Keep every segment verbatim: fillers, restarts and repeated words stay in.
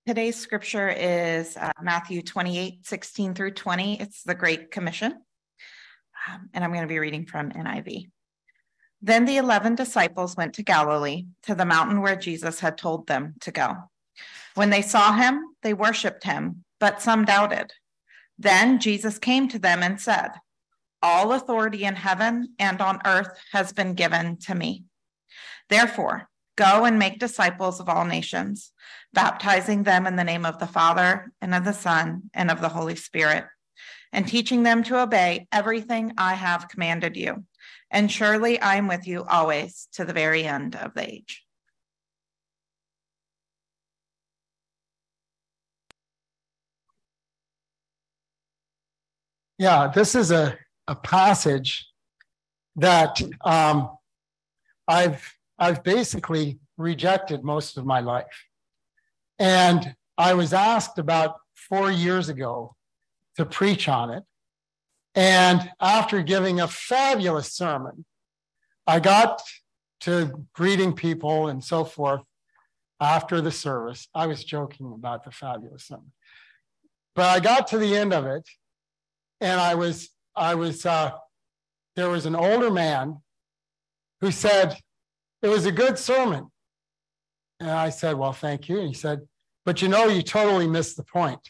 Today's scripture is uh, Matthew twenty-eight, sixteen through twenty. It's the Great Commission. Um, and I'm going to be reading from N I V. Then the eleven disciples went to Galilee, to the mountain where Jesus had told them to go. When they saw him, they worshiped him, but some doubted. Then Jesus came to them and said, "All authority in heaven and on earth has been given to me. Therefore, go and make disciples of all nations, baptizing them in the name of the Father and of the Son and of the Holy Spirit, and teaching them to obey everything I have commanded you. And surely I am with you always to the very end of the age." Yeah, this is a, a passage that um, I've I've basically rejected most of my life. And I was asked about four years ago to preach on it. And after giving a fabulous sermon, I got to greeting people and so forth after the service. I was joking about the fabulous sermon. But I got to the end of it, and I was, I was, uh, there was an older man who said, "It was a good sermon." And I said, "Well, thank you." And he said, "But you know, you totally missed the point."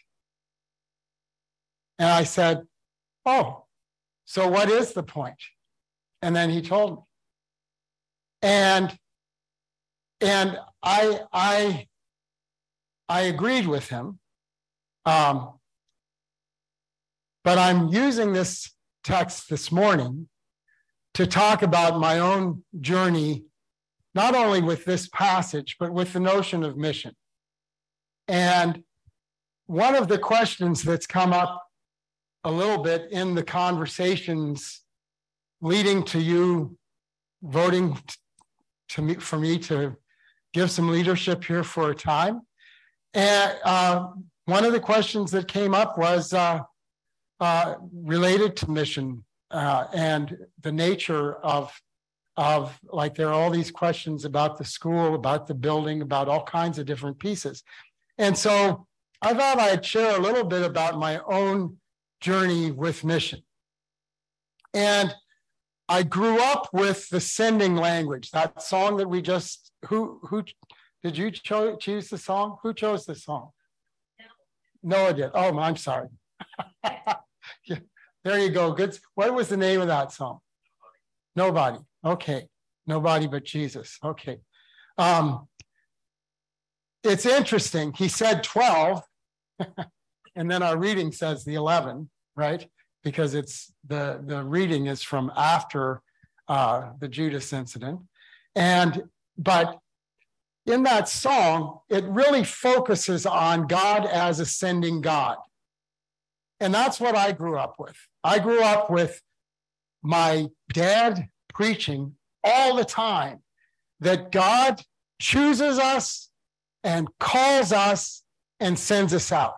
And I said, "Oh, so what is the point?" And then he told me. And, and I, I, I agreed with him. Um, but I'm using this text this morning to talk about my own journey, not only with this passage, but with the notion of mission. And one of the questions that's come up a little bit in the conversations leading to you voting to me, for me to give some leadership here for a time. And uh, one of the questions that came up was uh, uh, related to mission uh, and the nature of of like, there are all these questions about the school, about the building, about all kinds of different pieces. And so I thought I'd share a little bit about my own journey with mission. And I grew up with the sending language, that song that we just, who, who did you cho- choose the song? Who chose the song? No. Noah did. Oh, I'm sorry. Yeah, there you go. Good. What was the name of that song? Nobody. Okay. Nobody but Jesus. Okay. Um, it's interesting. He said twelve, and then our reading says the eleven, right? Because it's the, the reading is from after uh, the Judas incident. And, but in that song, it really focuses on God as a sending God. And that's what I grew up with. I grew up with my dad preaching all the time that God chooses us and calls us and sends us out.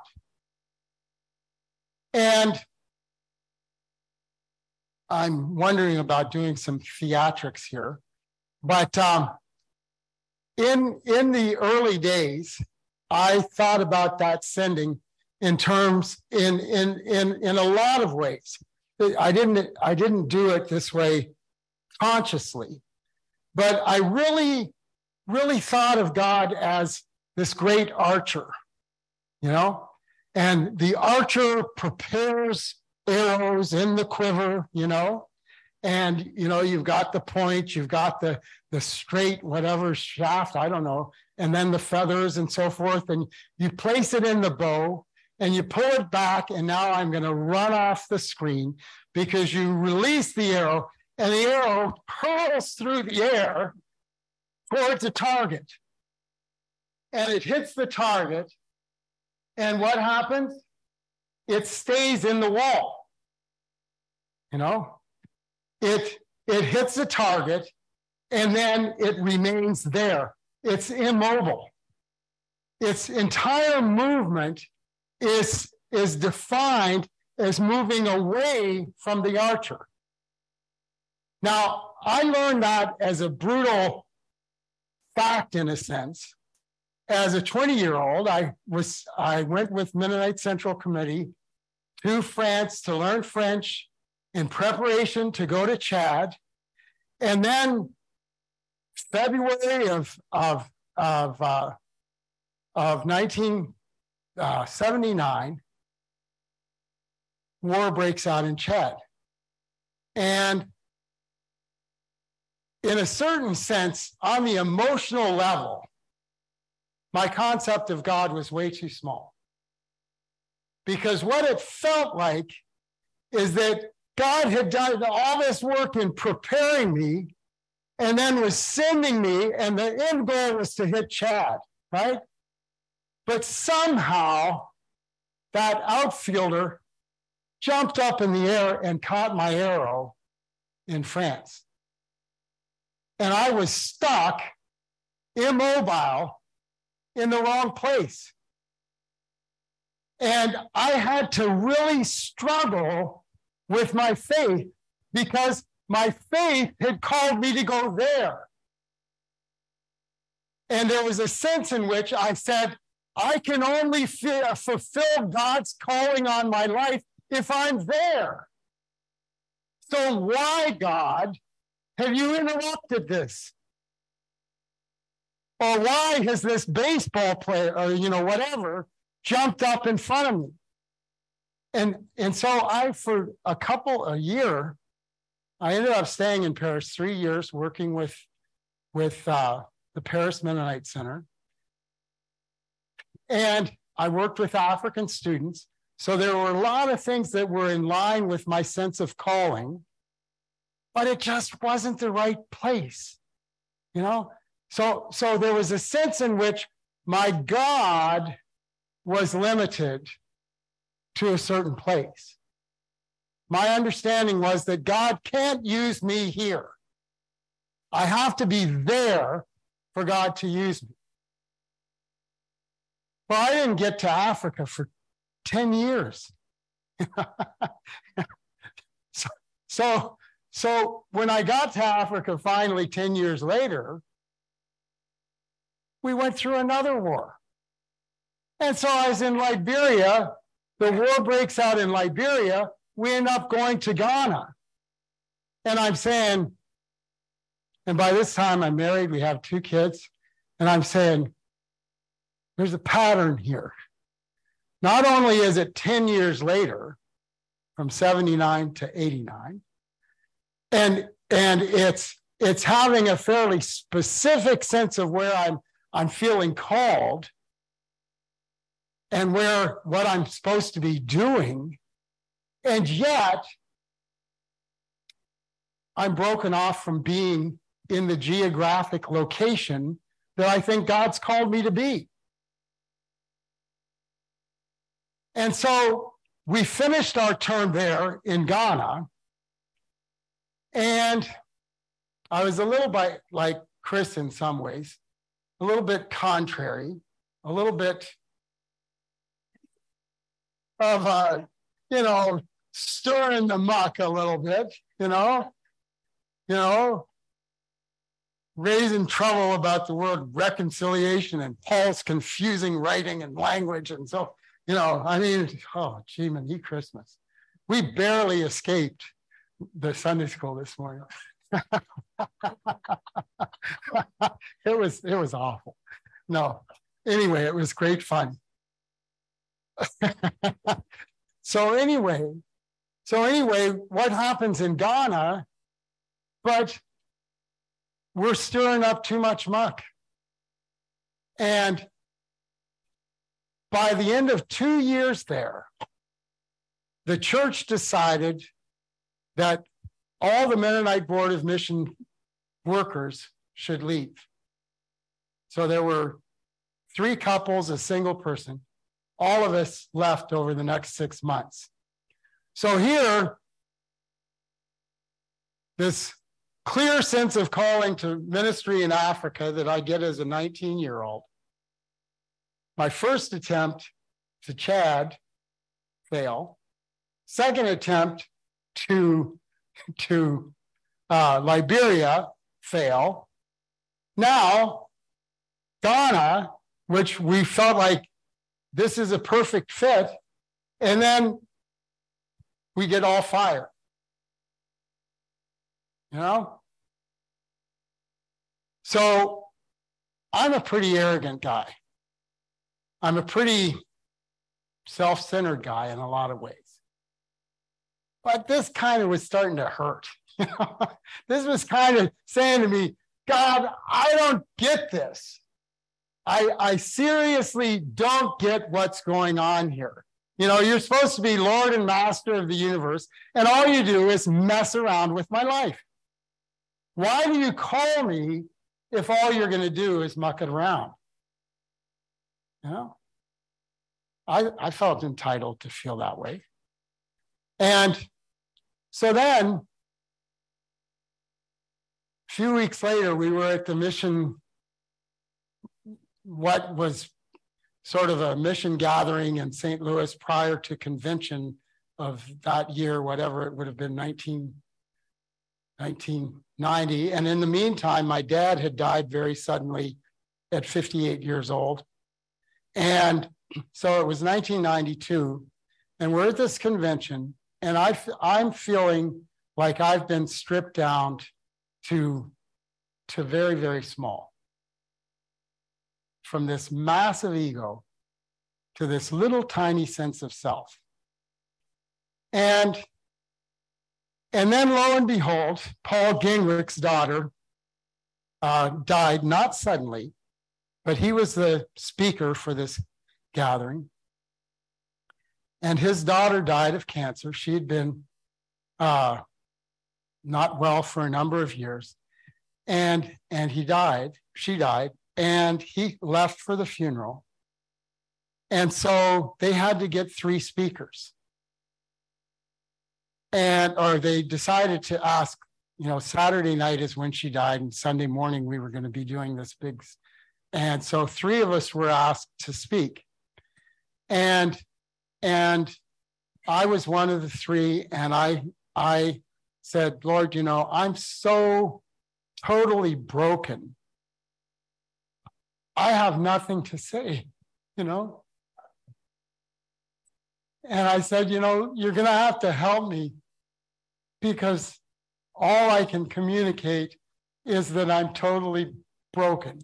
And I'm wondering about doing some theatrics here, but um, in, in the early days, I thought about that sending in terms, in, in, in, in a lot of ways. I didn't, I didn't do it this way consciously, but I really, really thought of God as this great archer, you know, and the archer prepares arrows in the quiver, you know, and, you know, you've got the point, you've got the, the straight, whatever shaft, I don't know, and then the feathers and so forth, and you place it in the bow and you pull it back, and now I'm going to run off the screen because you release the arrow, and the arrow hurls through the air towards a target. And it hits the target, and what happens? It stays in the wall. You know, it, it hits the target, and then it remains there. It's immobile. Its entire movement is, is defined as moving away from the archer. Now, I learned that as a brutal fact in a sense, as a twenty-year-old, I was I went with Mennonite Central Committee to France to learn French in preparation to go to Chad. And then February of, of, of, uh, of nineteen seventy-nine, war breaks out in Chad. And in a certain sense, on the emotional level, my concept of God was way too small. Because what it felt like is that God had done all this work in preparing me and then was sending me, and the end goal was to hit Chad, right? But somehow that outfielder jumped up in the air and caught my arrow in France. And I was stuck, immobile, in the wrong place. And I had to really struggle with my faith because my faith had called me to go there. And there was a sense in which I said, I can only f- fulfill God's calling on my life if I'm there. So why, God, have you interrupted this? Or why has this baseball player, or you know, whatever, jumped up in front of me? And, and so I, for a couple, a year, I ended up staying in Paris three years, working with, with uh, the Paris Mennonite Center. And I worked with African students. So there were a lot of things that were in line with my sense of calling, but it just wasn't the right place, you know? So, so there was a sense in which my God was limited to a certain place. My understanding was that God can't use me here. I have to be there for God to use me. Well, I didn't get to Africa for ten years. so, so, so when I got to Africa finally ten years later, we went through another war. And so I was in Liberia. The war breaks out in Liberia. We end up going to Ghana. And I'm saying, and by this time I'm married, we have two kids. And I'm saying, there's a pattern here. Not only is it ten years later, from seventy-nine to eighty-nine, and, and it's, it's having a fairly specific sense of where I'm I'm feeling called and where what I'm supposed to be doing. And yet I'm broken off from being in the geographic location that I think God's called me to be. And so we finished our term there in Ghana. And I was a little bit like Chris in some ways. A little bit contrary, a little bit of, uh, you know, stirring the muck a little bit, you know, you know, raising trouble about the word reconciliation and Paul's confusing writing and language. And so, you know, I mean, oh, gee, man, Christmas. We barely escaped the Sunday school this morning. it was it was awful. No, anyway, it was great fun. so anyway, so anyway, what happens in Ghana? But we're stirring up too much muck, and by the end of two years there, the church decided that all the Mennonite Board of Mission workers should leave. So there were three couples, a single person. All of us left over the next six months. So here, this clear sense of calling to ministry in Africa that I get as a nineteen-year-old. My first attempt to Chad, fail. Second attempt to to uh, Liberia, fail. Now, Ghana, which we felt like this is a perfect fit. And then we get all fire. You know? So I'm a pretty arrogant guy. I'm a pretty self-centered guy in a lot of ways. But this kind of was starting to hurt. You know? This was kind of saying to me, God, I don't get this. I, I seriously don't get what's going on here. You know, you're supposed to be Lord and Master of the universe, and all you do is mess around with my life. Why do you call me if all you're going to do is muck it around? You know, I, I felt entitled to feel that way. And so then, a few weeks later, we were at the mission, what was sort of a mission gathering in Saint Louis prior to convention of that year, whatever it would have been, nineteen ninety. And in the meantime, my dad had died very suddenly at fifty-eight years old. And so it was nineteen ninety-two, and we're at this convention, and I, I'm feeling like I've been stripped down to, to very, very small. From this massive ego to this little tiny sense of self. And, and then lo and behold, Paul Gingrich's daughter uh, died, not suddenly, but he was the speaker for this gathering. And his daughter died of cancer. She had been uh, not well for a number of years. And, and he died, she died. And he left for the funeral. And so they had to get three speakers. And, or they decided to ask, you know, Saturday night is when she died, and Sunday morning we were going to be doing this big. And so three of us were asked to speak. And, and I was one of the three, and I, I said, Lord, you know, I'm so totally broken. I have nothing to say, you know. And I said, you know, you're going to have to help me, because all I can communicate is that I'm totally broken.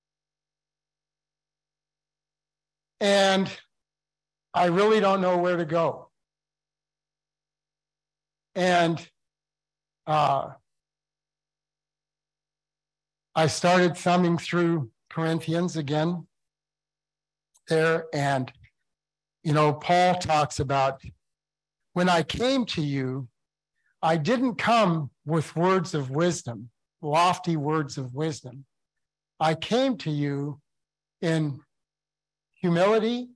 And I really don't know where to go. And uh, I started thumbing through Corinthians again there. And, you know, Paul talks about, when I came to you, I didn't come with words of wisdom, lofty words of wisdom. I came to you in humility.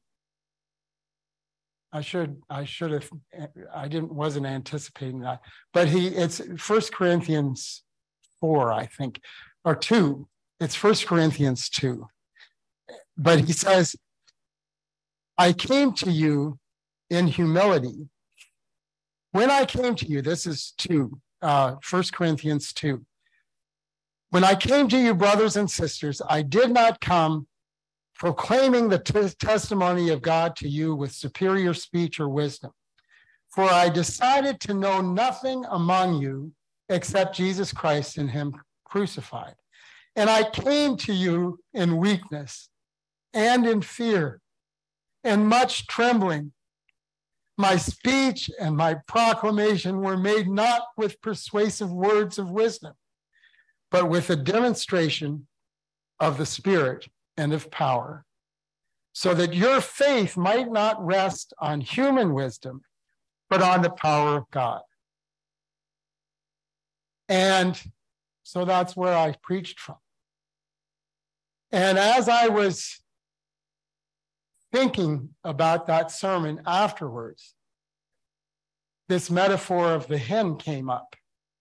I should, I should have, I didn't, wasn't anticipating that. But he, it's First Corinthians four, I think, or two. It's First Corinthians two. But he says, I came to you in humility. When I came to you, this is two, uh, First Corinthians two. When I came to you, brothers and sisters, I did not come proclaiming the t- testimony of God to you with superior speech or wisdom. For I decided to know nothing among you except Jesus Christ and him crucified. And I came to you in weakness and in fear and much trembling. My speech and my proclamation were made not with persuasive words of wisdom, but with a demonstration of the Spirit and of power, so that your faith might not rest on human wisdom, but on the power of God. And so that's where I preached from. And as I was thinking about that sermon afterwards, this metaphor of the hen came up.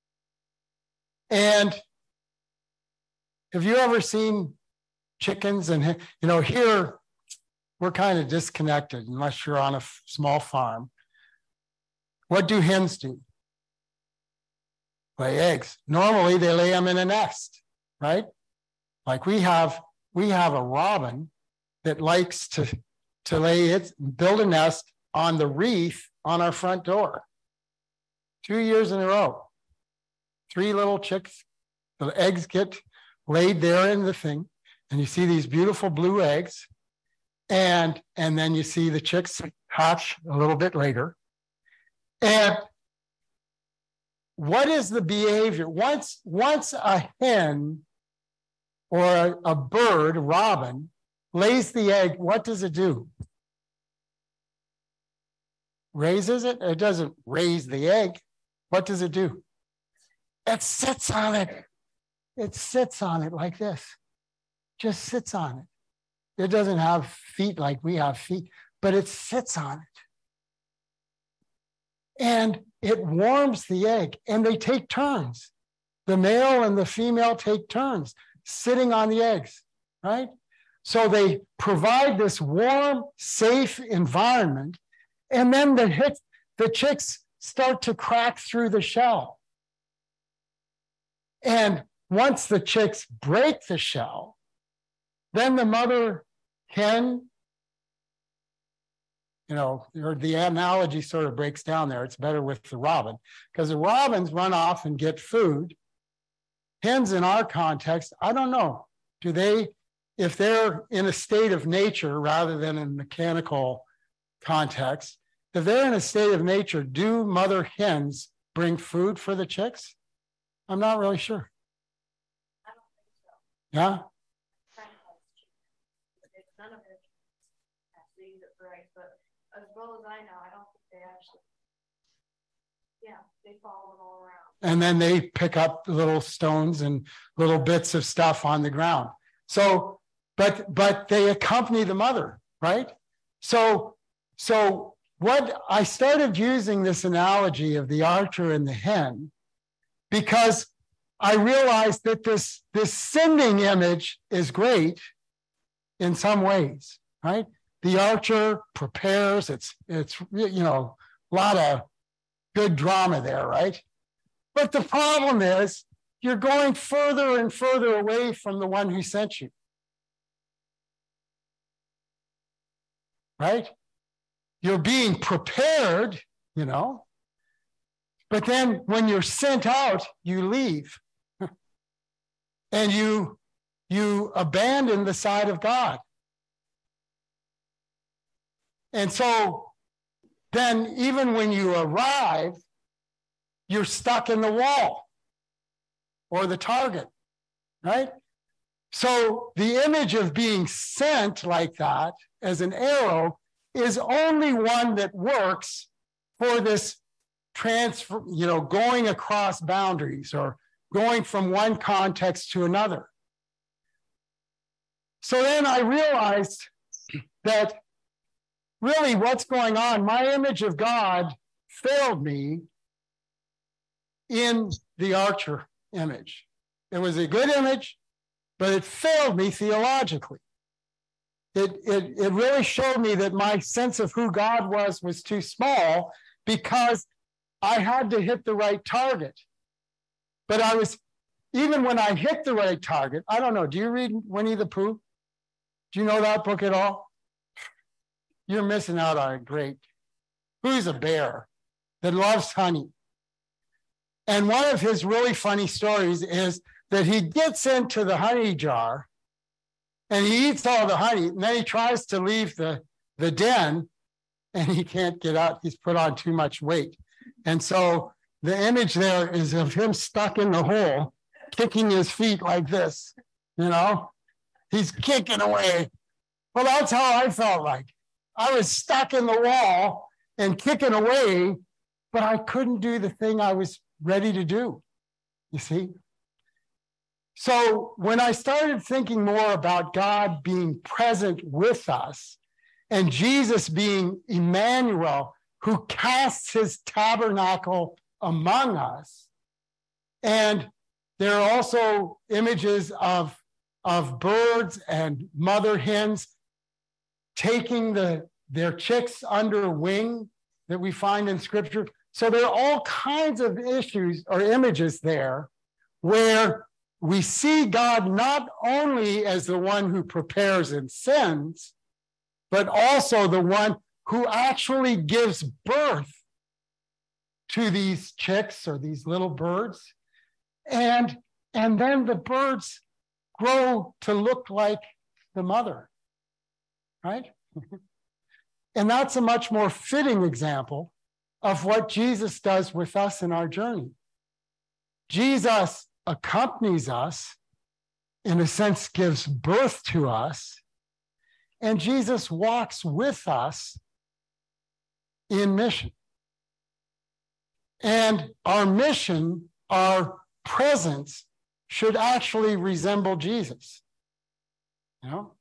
And have you ever seen chickens? And, you know, here we're kind of disconnected unless you're on a f- small farm. What do hens do? Lay eggs. Normally they lay them in a nest, right? Like we have, we have a robin that likes to, to lay its, build a nest on the wreath on our front door. Two years in a row. Three little chicks, the eggs get laid there in the thing, and you see these beautiful blue eggs, and, and then you see the chicks hatch a little bit later. And what is the behavior? Once, once a hen or a, a bird, a robin, lays the egg, what does it do? Raises it? It doesn't raise the egg. What does it do? It sits on it. It sits on it like this. Just sits on it. It doesn't have feet like we have feet, but it sits on it. And it warms the egg, and they take turns. The male and the female take turns sitting on the eggs, right? So they provide this warm, safe environment, and then the, hit, the chicks start to crack through the shell. And once the chicks break the shell, then the mother hen, you know, or the analogy sort of breaks down there. It's better with the robin, because the robins run off and get food. Hens in our context, I don't know. Do they, if they're in a state of nature rather than in mechanical context, if they're in a state of nature, do mother hens bring food for the chicks? I'm not really sure. I don't think so. Yeah? None of it has to use it right, but as well as I know, I don't think they actually, yeah, they follow them all around. And then they pick up little stones and little bits of stuff on the ground. So, but but they accompany the mother, right? So, so what I started using this analogy of the archer and the hen, because I realized that this, this sending image is great in some ways, right? The archer prepares, it's, it's you know, a lot of good drama there, right? But the problem is you're going further and further away from the one who sent you, right? You're being prepared, you know, but then when you're sent out, you leave and you, you abandon the side of God. And so then even when you arrive, you're stuck in the wall or the target, right? So the image of being sent like that as an arrow is only one that works for this transfer, you know, going across boundaries or going from one context to another. So then I realized that really what's going on, my image of God failed me in the archer image. It was a good image, but it failed me theologically. It, it, it really showed me that my sense of who God was was too small because I had to hit the right target. But I was, even when I hit the right target, I don't know, do you read Winnie the Pooh? Do you know that book at all? You're missing out on a great, who's a bear that loves honey. And one of his really funny stories is that he gets into the honey jar and he eats all the honey, and then he tries to leave the, the den and he can't get out. He's put on too much weight. And so the image there is of him stuck in the hole, kicking his feet like this, you know? He's kicking away. Well, that's how I felt like. I was stuck in the wall and kicking away, but I couldn't do the thing I was ready to do, you see? So when I started thinking more about God being present with us and Jesus being Emmanuel, who casts his tabernacle among us, and there are also images of, of birds and mother hens taking the, their chicks under wing that we find in Scripture. So there are all kinds of issues or images there where we see God not only as the one who prepares and sends, but also the one who actually gives birth to these chicks or these little birds. And, and then the birds grow to look like the mother, right? And that's a much more fitting example of what Jesus does with us in our journey. Jesus accompanies us, in a sense, gives birth to us, and Jesus walks with us in mission. And our mission, our presence, should actually resemble Jesus. You know?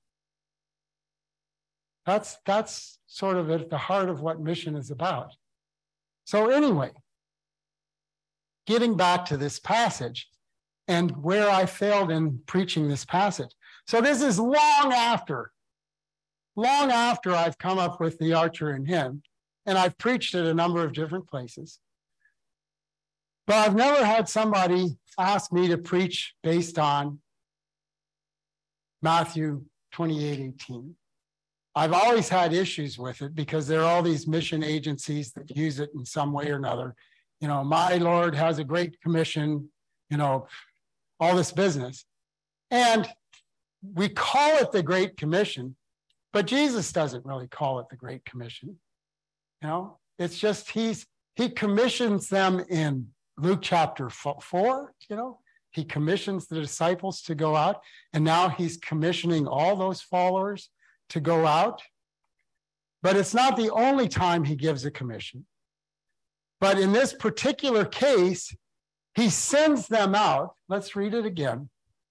That's, that's sort of at the heart of what mission is about. So anyway, getting back to this passage and where I failed in preaching this passage. So this is long after, long after I've come up with the Archer and Hymn, and I've preached at a number of different places. But I've never had somebody ask me to preach based on Matthew twenty-eight eighteen. I've always had issues with it because there are all these mission agencies that use it in some way or another. You know, my Lord has a great commission, you know, all this business. And we call it the Great Commission, but Jesus doesn't really call it the Great Commission. You know, it's just he's he commissions them in Luke chapter four, you know, he commissions the disciples to go out, and now he's commissioning all those followers to go out. But it's not the only time he gives a commission. But in this particular case, he sends them out. Let's read it again.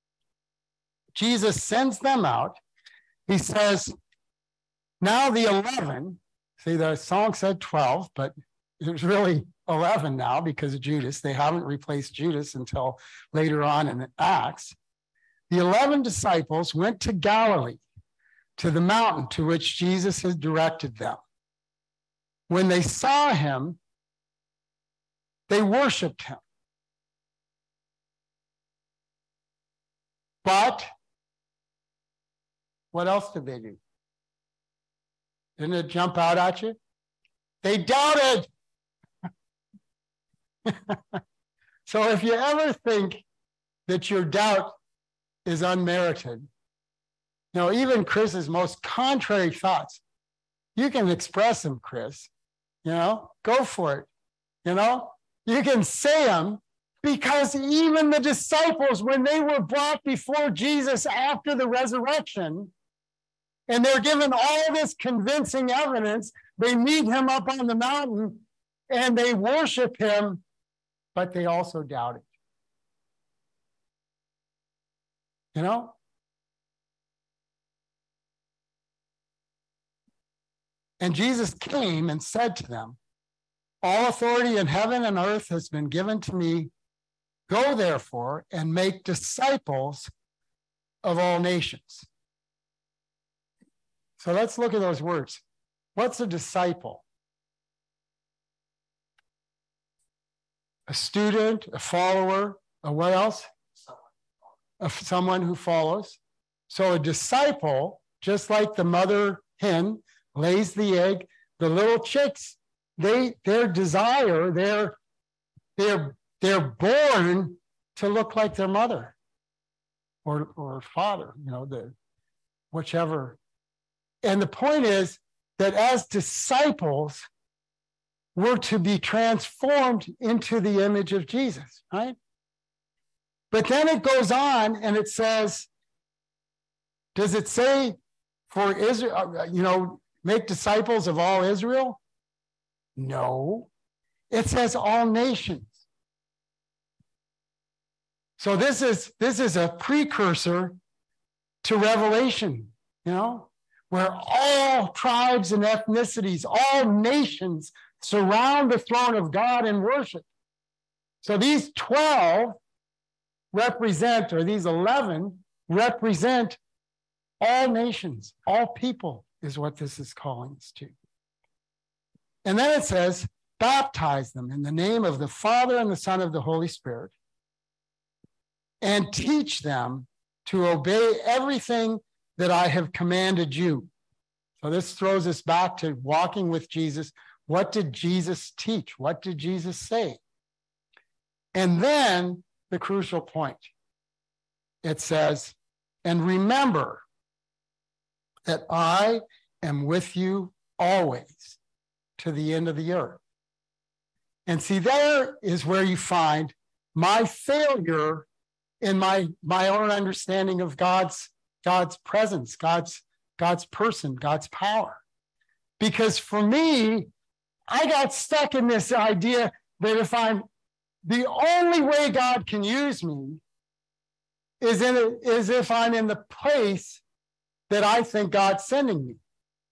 Jesus sends them out. He says, now the eleven, see, the song said twelve, but it was really eleven now because of Judas. They haven't replaced Judas until later on in Acts. The eleven disciples went to Galilee, to the mountain to which Jesus had directed them. When they saw him, they worshiped him. But what else did they do? Didn't it jump out at you? They doubted. So if you ever think that your doubt is unmerited, you know, even Chris's most contrary thoughts, you can express them, Chris. You know, go for it. You know, you can say them, because even the disciples, when they were brought before Jesus after the resurrection, and they're given all this convincing evidence, they meet him up on the mountain and they worship him, but they also doubted. You know? And Jesus came and said to them, all authority in heaven and earth has been given to me. Go therefore and make disciples of all nations. So let's look at those words. What's a disciple? A student, a follower, a what else? Of someone who follows. So a disciple, just like the mother hen lays the egg, the little chicks, they their desire, they're they're they're born to look like their mother or or father, you know, the whichever. And the point is that as disciples, we're to be transformed into the image of Jesus, right? But then it goes on and it says, does it say for Israel, you know, make disciples of all Israel? No, it says all nations. So this is this is a precursor to Revelation, you know, where all tribes and ethnicities, all nations surround the throne of God and worship. So these twelve represent, or these eleven represent all nations, all people is what this is calling us to. And then it says, baptize them in the name of the Father and the Son of the Holy Spirit. and teach them to obey everything that I have commanded you. So this throws us back to walking with Jesus. What did Jesus teach? What did Jesus say? And then the crucial point. It says, and remember that I am with you always to the end of the earth. And see, there is where you find my failure in my, my own understanding of God's, God's presence, God's, God's person, God's power. Because for me, I got stuck in this idea that if I'm, the only way God can use me is, in a, is if I'm in the place that I think God's sending me.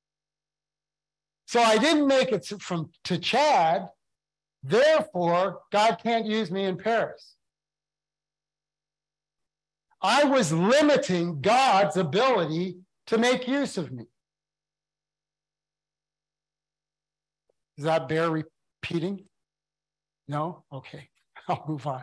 So I didn't make it from to Chad, therefore God can't use me in Paris. I was limiting God's ability to make use of me. Does that bear repeating? No? Okay, I'll move on.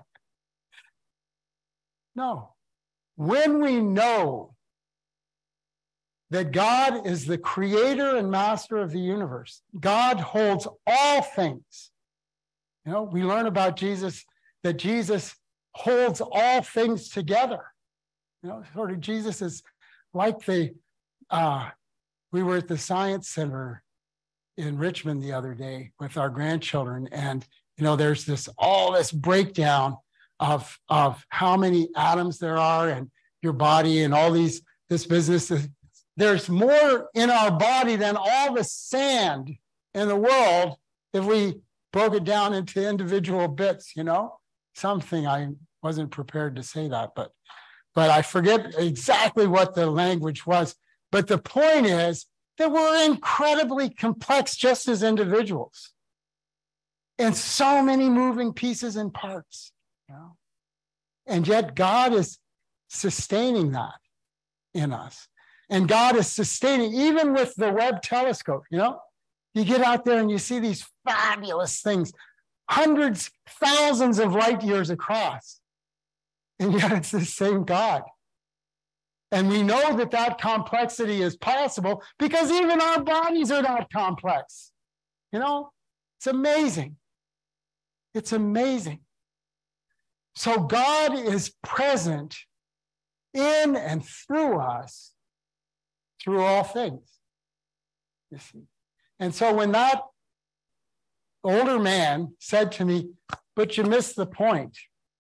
No. When we know that God is the creator and master of the universe, God holds all things. You know, we learn about Jesus, that Jesus holds all things together. You know, sort of Jesus is like the, uh, we were at the Science Center in Richmond the other day with our grandchildren, and, you know, there's this, all this breakdown of, of how many atoms there are in your body and all these, this business. There's more in our body than all the sand in the world if we broke it down into individual bits, you know? Something, I wasn't prepared to say that, but but I forget exactly what the language was. But the point is that we're incredibly complex just as individuals. And so many moving pieces and parts, you know? And yet God is sustaining that in us. And God is sustaining, even with the Webb telescope, you know? You get out there and you see these fabulous things, hundreds, thousands of light years across. And yet it's the same God. And we know that that complexity is possible because even our bodies are not complex. You know, it's amazing. It's amazing. So God is present in and through us, through all things. You see. And so when that older man said to me, but you missed the point.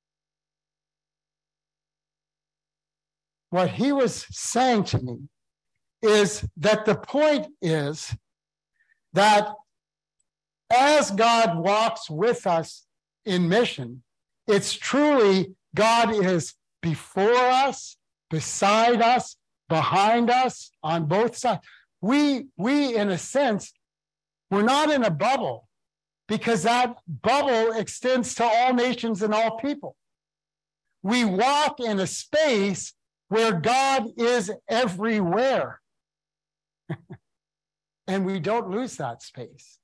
What he was saying to me is that the point is that as God walks with us in mission, it's truly God is before us, beside us, behind us, on both sides. We, we, in a sense, we're not in a bubble because that bubble extends to all nations and all people. We walk in a space where God is everywhere. And we don't lose that space.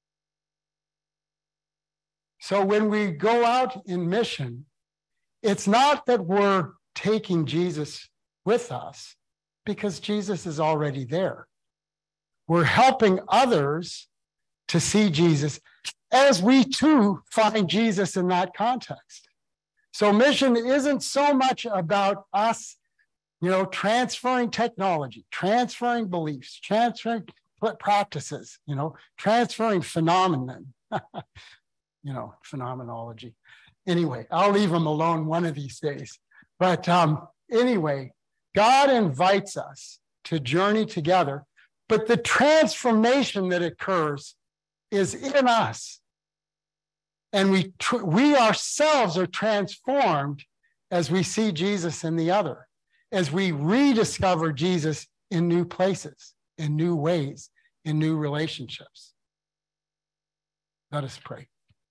So when we go out in mission, it's not that we're taking Jesus with us because Jesus is already there. We're helping others to see Jesus as we too find Jesus in that context. So mission isn't so much about us, you know, transferring technology, transferring beliefs, transferring practices, you know, transferring phenomenon, you know, phenomenology. Anyway, I'll leave them alone one of these days. But um, anyway, God invites us to journey together, but the transformation that occurs is in us. And we, tr- we ourselves are transformed as we see Jesus in the other, as we rediscover Jesus in new places, in new ways, in new relationships. Let us pray.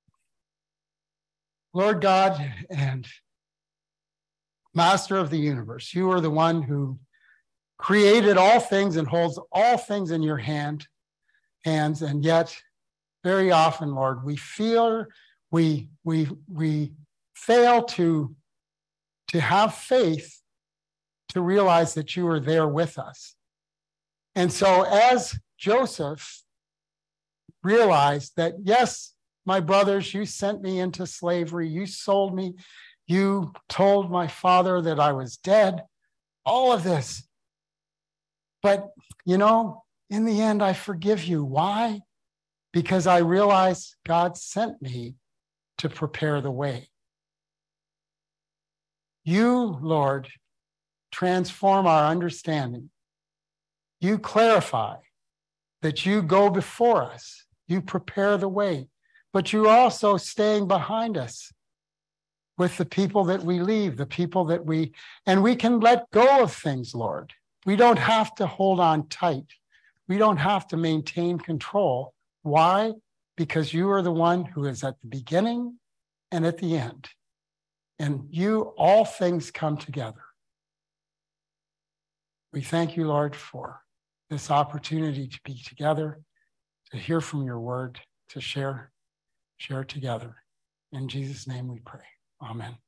Lord God and Master of the universe, you are the one who created all things and holds all things in your hand, hands, and yet very often, Lord, we feel we we we fail to to have faith to realize that you are there with us. And so as Joseph realized that, yes, my brothers, you sent me into slavery, you sold me, you told my father that I was dead, all of this. But, you know, in the end, I forgive you. Why? Because I realize God sent me to prepare the way. You, Lord, transform our understanding. You clarify that you go before us. You prepare the way, but you're also staying behind us with the people that we leave, the people that we, and we can let go of things, Lord. We don't have to hold on tight. We don't have to maintain control. Why? Because you are the one who is at the beginning and at the end. And you, all things come together. We thank you, Lord, for this opportunity to be together, to hear from your word, to share, share together. In Jesus' name we pray. Amen.